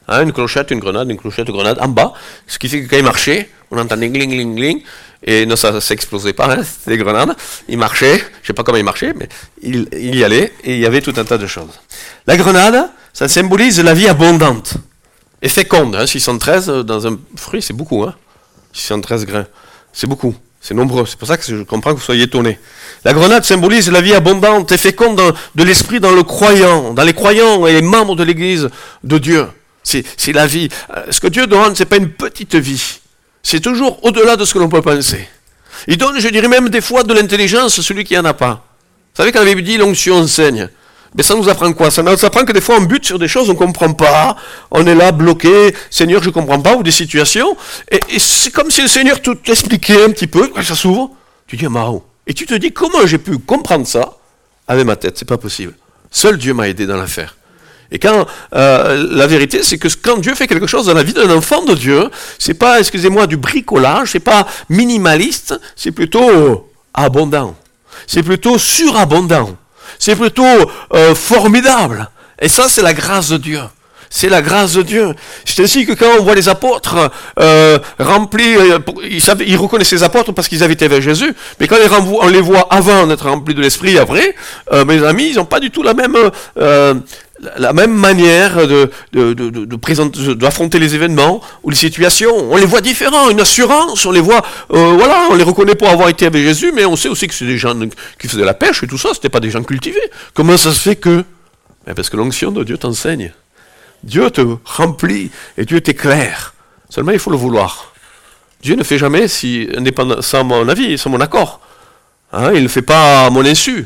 hein, une clochette, une grenade, une clochette, une grenade, en bas, ce qui fait que quand il marchait, on entendait gling, gling, gling, et non, ça s'explosait pas, hein, c'était des grenades, il marchait, je sais pas comment il marchait, mais il, il y allait, et il y avait tout un tas de choses. La grenade, ça symbolise la vie abondante, et féconde, hein, six cent treize dans un fruit, c'est beaucoup, hein, six cent treize grains, c'est beaucoup. C'est nombreux, c'est pour ça que je comprends que vous soyez étonnés. La grenade symbolise la vie abondante et féconde dans, de l'esprit dans le croyant, dans les croyants et les membres de l'Église de Dieu. C'est, c'est la vie. Ce que Dieu donne, ce n'est pas une petite vie. C'est toujours au-delà de ce que l'on peut penser. Il donne, je dirais même des fois, de l'intelligence à celui qui n'en a pas. Vous savez, quand la Bible dit l'onction enseigne, mais ça nous apprend quoi? Ça nous apprend que des fois on bute sur des choses, on ne comprend pas, on est là bloqué, Seigneur je ne comprends pas, ou des situations, et, et c'est comme si le Seigneur tout expliquait un petit peu, quand ça s'ouvre, tu dis Mao, et tu te dis comment j'ai pu comprendre ça avec ma tête, c'est pas possible. Seul Dieu m'a aidé dans l'affaire. Et quand euh, la vérité, c'est que quand Dieu fait quelque chose dans la vie d'un enfant de Dieu, c'est pas, excusez-moi, du bricolage, c'est pas minimaliste, c'est plutôt abondant, c'est plutôt surabondant. C'est plutôt euh, formidable. Et ça, c'est la grâce de Dieu. C'est la grâce de Dieu. C'est ainsi que quand on voit les apôtres euh, remplis, euh, ils, savaient, ils reconnaissaient les apôtres parce qu'ils avaient été avec Jésus, mais quand on les voit avant d'être remplis de l'Esprit, après, euh, mes amis, ils n'ont pas du tout la même, euh, la même manière de, de, de, de, de présenter, d'affronter les événements ou les situations. On les voit différents, une assurance, on les voit, euh, voilà, on les reconnaît pour avoir été avec Jésus, mais on sait aussi que c'est des gens qui faisaient la pêche et tout ça, c'était pas des gens cultivés. Comment ça se fait que? Ben parce que l'onction de Dieu t'enseigne. Dieu te remplit et Dieu t'éclaire. Seulement, il faut le vouloir. Dieu ne fait jamais si, sans mon avis, sans mon accord. Hein, il ne fait pas à mon insu.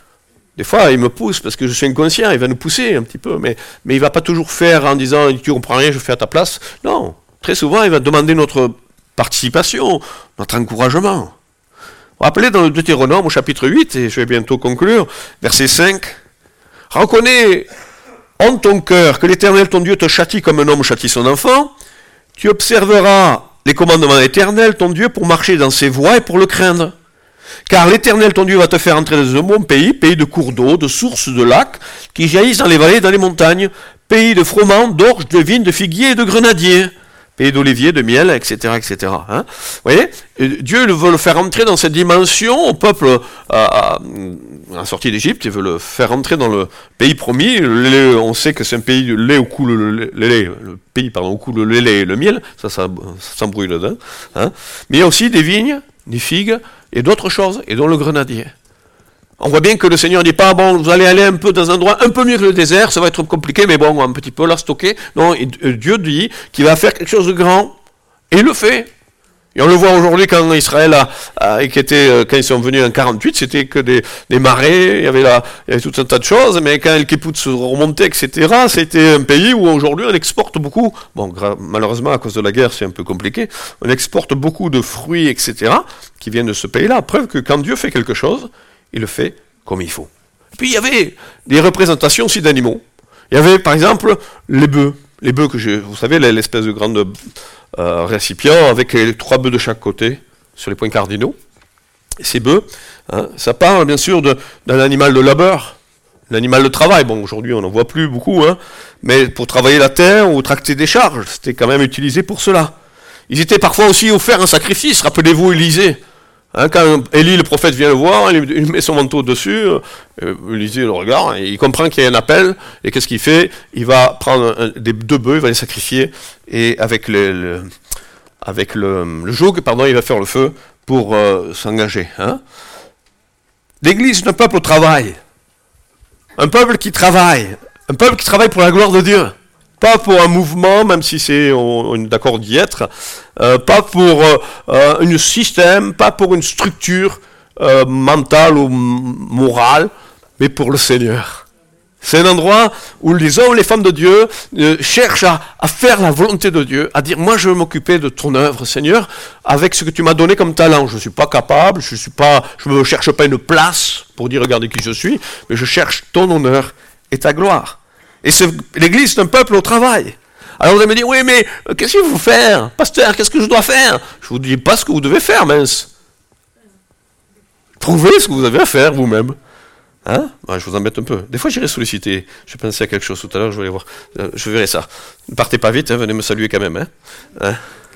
Des fois, il me pousse parce que je suis inconscient, il va nous pousser un petit peu, mais, mais il ne va pas toujours faire en disant « tu ne comprends rien, je fais à ta place ». Non, très souvent, il va demander notre participation, notre encouragement. Vous vous rappelez dans le Deutéronome au chapitre huit, et je vais bientôt conclure, verset cinq, « Reconnais en ton cœur que l'Éternel ton Dieu te châtie comme un homme châtie son enfant, tu observeras les commandements de l'Éternel ton Dieu pour marcher dans ses voies et pour le craindre. Car l'Éternel ton Dieu va te faire entrer dans un bon pays, pays de cours d'eau, de sources, de lacs, qui jaillissent dans les vallées et dans les montagnes, pays de froment, d'orge, de vignes, de figuiers et de grenadiers, pays d'oliviers, de miel, et cetera, et cetera. Hein, vous voyez, Dieu veut le faire entrer dans cette dimension au peuple euh, à la sortie d'Égypte, il veut le faire entrer dans le pays promis. Le lait, on sait que c'est un pays de lait où coule le, le lait, le pays pardon où coule le lait et le miel, ça, ça, ça s'embrouille dedans. Hein, mais il y a aussi des vignes, des figues et d'autres choses, et dont le grenadier. On voit bien que le Seigneur ne dit pas, bon, vous allez aller un peu dans un endroit un peu mieux que le désert, ça va être compliqué, mais bon, un petit peu là, stocké. Non, et Dieu dit qu'il va faire quelque chose de grand, et il le fait. Et on le voit aujourd'hui quand Israël a, a qui était, quand ils sont venus en quarante-huit, c'était que des, des marais, il y avait là, il y avait tout un tas de choses, mais quand El Kibbutz remontait, et cetera, c'était un pays où aujourd'hui on exporte beaucoup, bon, malheureusement à cause de la guerre c'est un peu compliqué, on exporte beaucoup de fruits, et cetera, qui viennent de ce pays-là, preuve que quand Dieu fait quelque chose, il le fait comme il faut. Puis il y avait des représentations aussi d'animaux. Il y avait par exemple les bœufs, les bœufs que je, vous savez, l'espèce de grande euh, récipient avec les trois bœufs de chaque côté sur les points cardinaux. Et ces bœufs, hein, ça parle bien sûr de, d'un animal de labeur, l'animal de travail. Bon, aujourd'hui on n'en voit plus beaucoup, hein, mais pour travailler la terre ou tracter des charges, c'était quand même utilisé pour cela. Ils étaient parfois aussi offerts un sacrifice. Rappelez-vous Élisée. Hein, quand Élie, le prophète, vient le voir, il met son manteau dessus, euh, Élisée le regarde, et il comprend qu'il y a un appel, et qu'est-ce qu'il fait? Il va prendre un, des deux bœufs, il va les sacrifier, et avec le, le, avec le, le joug, pardon, il va faire le feu pour euh, s'engager. Hein. L'Église, c'est un peuple au travail, un peuple qui travaille, un peuple qui travaille pour la gloire de Dieu. Pas pour un mouvement, même si c'est on, on est d'accord d'y être, euh, pas pour euh, un système, pas pour une structure euh, mentale ou morale, mais pour le Seigneur. C'est un endroit où les hommes et les femmes de Dieu euh, cherchent à, à faire la volonté de Dieu, à dire, moi je vais m'occuper de ton œuvre, Seigneur, avec ce que tu m'as donné comme talent. Je ne suis pas capable, je suis pas, je ne cherche pas une place pour dire, regardez qui je suis, mais je cherche ton honneur et ta gloire. Et ce, l'Église, c'est un peuple au travail. Alors vous allez me dire, oui, mais euh, qu'est-ce qu'il faut faire? Pasteur, qu'est-ce que je dois faire? Je ne vous dis pas ce que vous devez faire, mince. Trouvez ce que vous avez à faire vous-même. Hein? Ouais, je vous embête un peu. Des fois, j'irai solliciter. Je pensais à quelque chose tout à l'heure, je vais voir. Euh, je verrai ça. Ne partez pas vite, hein, venez me saluer quand même. Hein? Hein?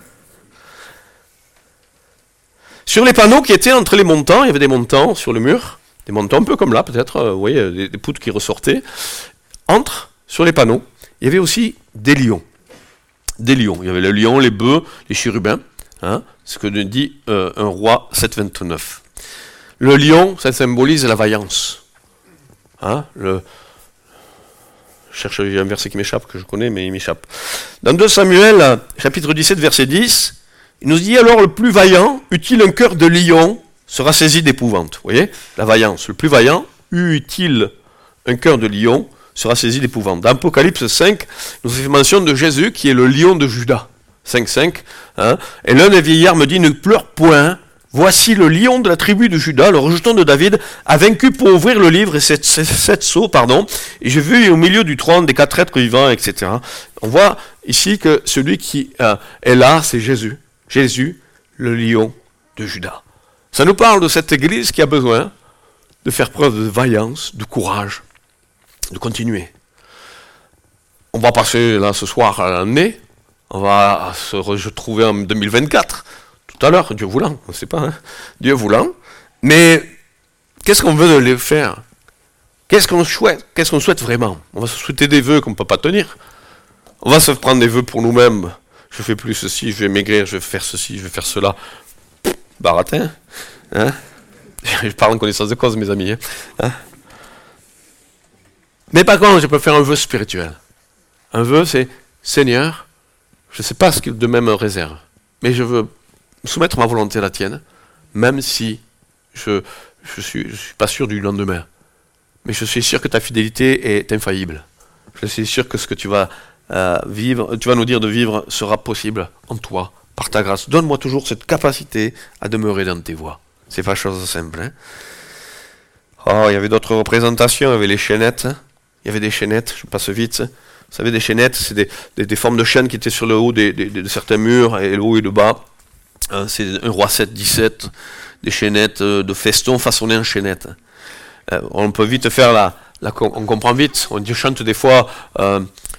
Sur les panneaux qui étaient entre les montants, il y avait des montants sur le mur, des montants un peu comme là, peut-être, euh, vous voyez, des, des poutres qui ressortaient. Entre, sur les panneaux, il y avait aussi des lions. Des lions. Il y avait les lions, les bœufs, les chérubins. Hein, ce que nous dit euh, un roi sept vingt-neuf. Le lion, ça symbolise la vaillance. Hein, le... Je cherche un verset qui m'échappe, que je connais, mais il m'échappe. Dans deux Samuel, chapitre dix-sept, verset dix, il nous dit alors le plus vaillant, eut-il un cœur de lion, sera saisi d'épouvante. Vous voyez, la vaillance. Le plus vaillant, eut-il un cœur de lion, sera saisi d'épouvante. Dans Apocalypse cinq, nous fait mention de Jésus qui est le lion de Juda. cinq cinq. Hein, et l'un des vieillards me dit, ne pleure point, voici le lion de la tribu de Juda, le rejeton de David, a vaincu pour ouvrir le livre et sept, sept, sept sceaux, pardon. Et j'ai vu au milieu du trône des quatre êtres vivants, et cetera. On voit ici que celui qui euh, est là, c'est Jésus. Jésus, le lion de Juda. Ça nous parle de cette église qui a besoin de faire preuve de vaillance, de courage, de continuer. On va passer là ce soir à l'année, on va se retrouver en deux mille vingt-quatre, tout à l'heure, Dieu voulant, on ne sait pas, hein, Dieu voulant, mais qu'est-ce qu'on veut de les faire? Qu'est-ce qu'on souhaite? Qu'est-ce qu'on souhaite vraiment? On va se souhaiter des vœux qu'on ne peut pas tenir. On va se prendre des vœux pour nous-mêmes. Je fais plus ceci, je vais maigrir, je vais faire ceci, je vais faire cela. Baratin. Hein? Je parle en connaissance de cause, mes amis. Hein? Hein? Mais par contre, je peux faire un vœu spirituel. Un vœu, c'est Seigneur, je ne sais pas ce qu'il demain me réserve, mais je veux soumettre ma volonté à la tienne, même si je ne je suis, je suis pas sûr du lendemain. Mais je suis sûr que ta fidélité est infaillible. Je suis sûr que ce que tu vas euh, vivre, tu vas nous dire de vivre sera possible en toi, par ta grâce. Donne-moi toujours cette capacité à demeurer dans tes voies. C'est pas chose simple. Hein? Oh, il y avait d'autres représentations, il y avait les chaînettes. Il y avait des chaînettes, je passe vite. Vous savez, des chaînettes, c'est des, des, des formes de chaînes qui étaient sur le haut des, des, de certains murs, et le haut et le bas. Hein, c'est un roi sept dix-sept, des chaînettes de festons façonnées en chaînettes. Euh, on peut vite faire la, la... On comprend vite, on chante des fois euh,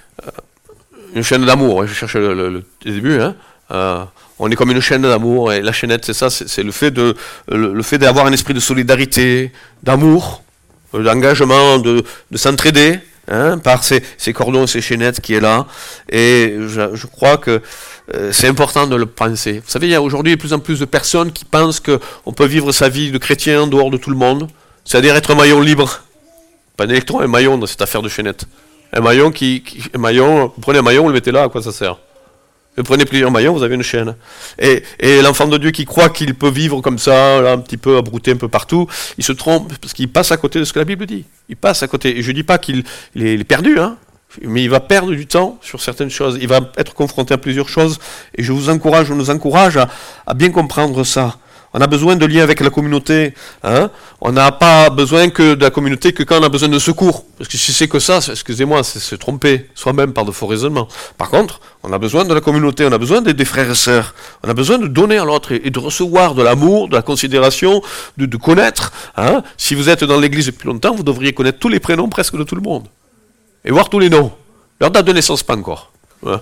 une chaîne d'amour, je cherche le, le, le début, hein. Euh, on est comme une chaîne d'amour, et la chaînette, c'est ça, c'est, c'est le fait de le, le fait d'avoir un esprit de solidarité, d'amour, d'engagement, de, de s'entraider, hein, par ces, ces cordons, ces chaînettes qui est là. Et je, je crois que euh, c'est important de le penser. Vous savez, il y a aujourd'hui de plus en plus de personnes qui pensent qu'on peut vivre sa vie de chrétien en dehors de tout le monde, c'est-à-dire être un maillon libre. Pas un électron, un maillon dans cette affaire de chaînette. Un maillon qui, qui un maillon, vous prenez un maillon, vous le mettez là, à quoi ça sert? Vous prenez plusieurs maillons, vous avez une chaîne. Et, et l'enfant de Dieu qui croit qu'il peut vivre comme ça, là, un petit peu abrouté un peu partout, il se trompe, parce qu'il passe à côté de ce que la Bible dit. Il passe à côté. Et je ne dis pas qu'il il est, il est perdu, hein, mais il va perdre du temps sur certaines choses. Il va être confronté à plusieurs choses. Et je vous encourage, je nous encourage à, à bien comprendre ça. On a besoin de liens avec la communauté. Hein. On n'a pas besoin que de la communauté que quand on a besoin de secours. Parce que si c'est que ça, excusez-moi, c'est se tromper soi-même par de faux raisonnements. Par contre, on a besoin de la communauté, on a besoin des, des frères et sœurs. On a besoin de donner à l'autre et, et de recevoir de l'amour, de la considération, de, de connaître. Hein. Si vous êtes dans l'église depuis longtemps, vous devriez connaître tous les prénoms presque de tout le monde. Et voir tous les noms. Leur date de naissance, pas encore. Voilà.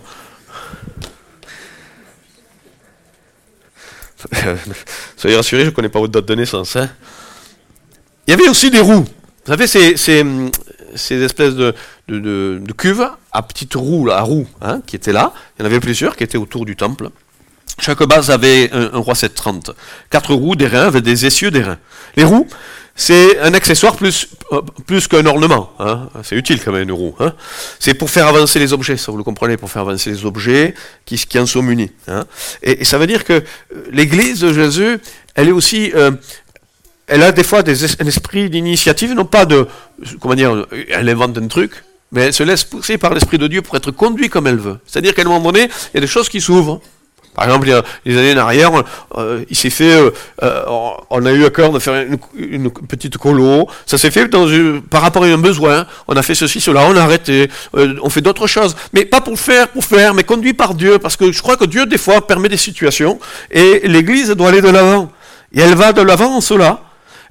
Soyez rassurés, je ne connais pas votre date de naissance. Hein. Il y avait aussi des roues. Vous savez, ces, ces, ces espèces de, de, de, de cuves à petites roues, à roues, hein, qui étaient là. Il y en avait plusieurs qui étaient autour du temple. Chaque base avait un, un roi sept trente. Quatre roues, des reins, avec des essieux, des reins. Les roues, c'est un accessoire plus, euh, plus qu'un ornement. Hein. C'est utile quand même une roue. Hein. C'est pour faire avancer les objets, ça vous le comprenez, pour faire avancer les objets qui, qui en sont munis. Hein. Et, et ça veut dire que l'église de Jésus, elle est aussi, euh, elle a des fois des es- un esprit d'initiative, non pas de, comment dire, elle invente un truc, mais elle se laisse pousser par l'Esprit de Dieu pour être conduite comme elle veut. C'est-à-dire qu'à un moment donné, il y a des choses qui s'ouvrent. Par exemple, il y a des années en arrière, euh, il s'est fait, euh, euh, on a eu à cœur de faire une, une petite colo. Ça s'est fait dans une, par rapport à un besoin. On a fait ceci, cela, on a arrêté. Euh, on fait d'autres choses, mais pas pour faire, pour faire, mais conduit par Dieu, parce que je crois que Dieu des fois permet des situations et l'Église doit aller de l'avant. Et elle va de l'avant en cela.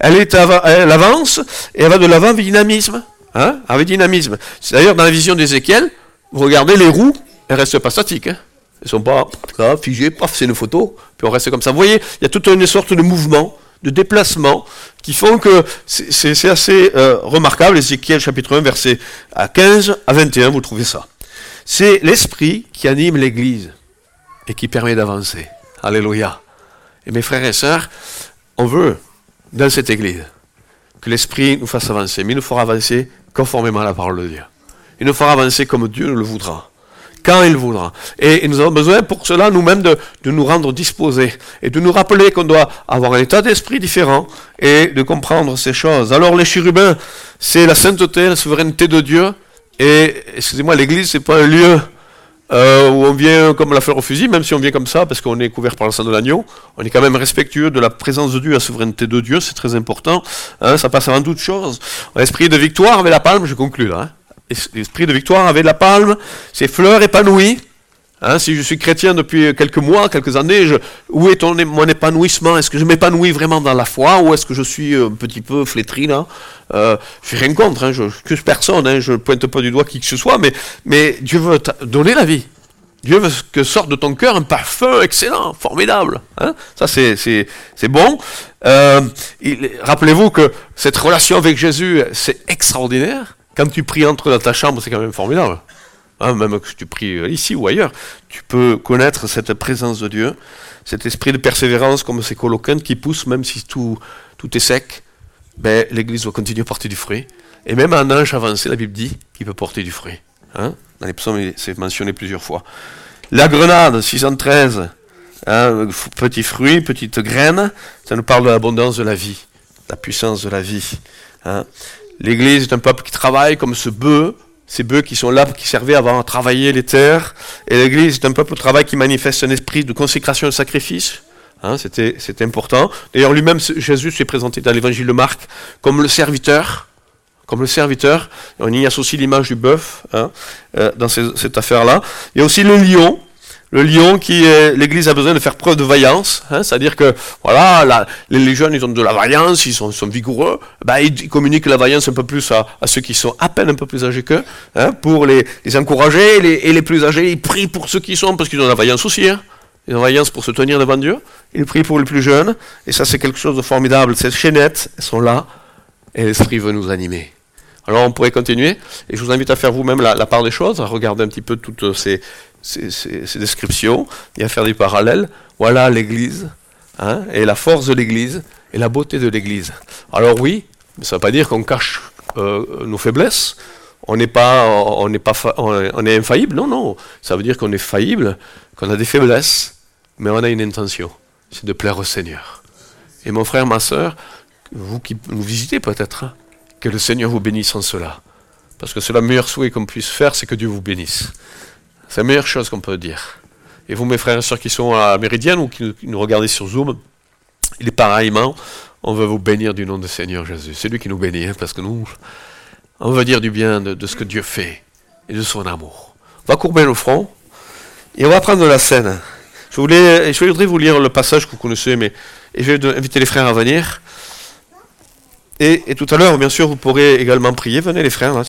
elle, est av- elle avance et elle va de l'avant avec dynamisme. Hein, avec dynamisme. C'est d'ailleurs dans la vision d'Ézéchiel, vous regardez les roues, elles ne restent pas statiques. Hein. Elles ne sont pas là, figées, paf, c'est une photo, puis on reste comme ça. Vous voyez, il y a toute une sorte de mouvement, de déplacement, qui font que c'est, c'est, c'est assez euh, remarquable. Ézéchiel chapitre un, versets à quinze à vingt et un, vous trouvez ça. C'est l'esprit qui anime l'Église et qui permet d'avancer. Alléluia. Et mes frères et sœurs, on veut, dans cette Église, que l'Esprit nous fasse avancer, mais il nous fera avancer conformément à la parole de Dieu. Il nous fera avancer comme Dieu le voudra, quand il voudra. Et, et nous avons besoin pour cela nous-mêmes de, de nous rendre disposés et de nous rappeler qu'on doit avoir un état d'esprit différent et de comprendre ces choses. Alors les chérubins, c'est la sainteté, la souveraineté de Dieu. Et, excusez-moi, l'Église, c'est pas un lieu euh, où on vient comme la fleur au fusil, même si on vient comme ça, parce qu'on est couvert par le sang de l'agneau. On est quand même respectueux de la présence de Dieu, la souveraineté de Dieu, c'est très important. Hein, ça passe avant toute chose. L'esprit de victoire avec la palme, je conclus là. Hein. L'esprit de victoire avec la palme, c'est fleurs épanouies. Hein, si je suis chrétien depuis quelques mois, quelques années, je, où est ton, mon épanouissement? Est-ce que je m'épanouis vraiment dans la foi ou est-ce que je suis un petit peu flétri là? euh, Je n'ai rien contre, hein, je n'accuse personne, hein, je ne pointe pas du doigt qui que ce soit, mais, mais Dieu veut donner la vie. Dieu veut que sorte de ton cœur un parfum excellent, formidable. Hein, ça c'est, c'est, c'est bon. Euh, il, rappelez-vous que cette relation avec Jésus, c'est extraordinaire. Quand tu pries entre dans ta chambre, c'est quand même formidable. Hein, même que tu pries ici ou ailleurs, tu peux connaître cette présence de Dieu, cet esprit de persévérance comme ces coloquintes qui poussent, même si tout, tout est sec, ben, l'Église doit continuer à porter du fruit. Et même un ange avancé, la Bible dit, qu'il peut porter du fruit. Hein, dans les psaumes, c'est mentionné plusieurs fois. La grenade, six cent treize, hein, petit fruit, petite graine, ça nous parle de l'abondance de la vie, la puissance de la vie. Hein. L'Église est un peuple qui travaille comme ce bœuf, ces bœufs qui sont là, qui servaient avant à travailler les terres. Et l'Église est un peuple au travail qui manifeste un esprit de consécration et de sacrifice. Hein, c'était, c'était important. D'ailleurs, lui-même, Jésus s'est présenté dans l'évangile de Marc comme le serviteur. Comme le serviteur. Et on y associe l'image du bœuf hein, euh, dans ces, cette affaire-là. Il y a aussi le lion. Le lion qui est, l'Église a besoin de faire preuve de vaillance, hein, c'est-à-dire que voilà, la, les, les jeunes ils ont de la vaillance, ils sont, sont vigoureux, ben, ils, ils communiquent la vaillance un peu plus à, à ceux qui sont à peine un peu plus âgés qu'eux, hein, pour les, les encourager, et les, et les plus âgés ils prient pour ceux qui sont, parce qu'ils ont de la vaillance aussi, hein, ils ont la vaillance pour se tenir devant Dieu, ils prient pour les plus jeunes, et ça c'est quelque chose de formidable, ces chaînettes, elles sont là, et l'Esprit veut nous animer. Alors on pourrait continuer, et je vous invite à faire vous-même la, la part des choses, à regarder un petit peu toutes ces Ces, ces, ces descriptions, et à faire des parallèles. Voilà l'Église, hein, et la force de l'Église, et la beauté de l'Église. Alors oui, mais ça ne veut pas dire qu'on cache euh, nos faiblesses, on n'est pas, on n'est pas, fa- on est infaillible, non, non. Ça veut dire qu'on est faillible, qu'on a des faiblesses, mais on a une intention, c'est de plaire au Seigneur. Et mon frère, ma sœur, vous qui nous visitez peut-être, hein, que le Seigneur vous bénisse en cela. Parce que c'est le meilleur souhait qu'on puisse faire, c'est que Dieu vous bénisse. C'est la meilleure chose qu'on peut dire. Et vous, mes frères et sœurs qui sont à Méridienne ou qui nous regardez sur Zoom, il est pareillement, on veut vous bénir du nom du Seigneur Jésus. C'est lui qui nous bénit, hein, parce que nous, on veut dire du bien de, de ce que Dieu fait et de son amour. On va courber le front et on va prendre la scène. Je, voulais, je voudrais vous lire le passage que vous connaissez, mais et je vais inviter les frères à venir. Et, et tout à l'heure, bien sûr, vous pourrez également prier. Venez les frères, là,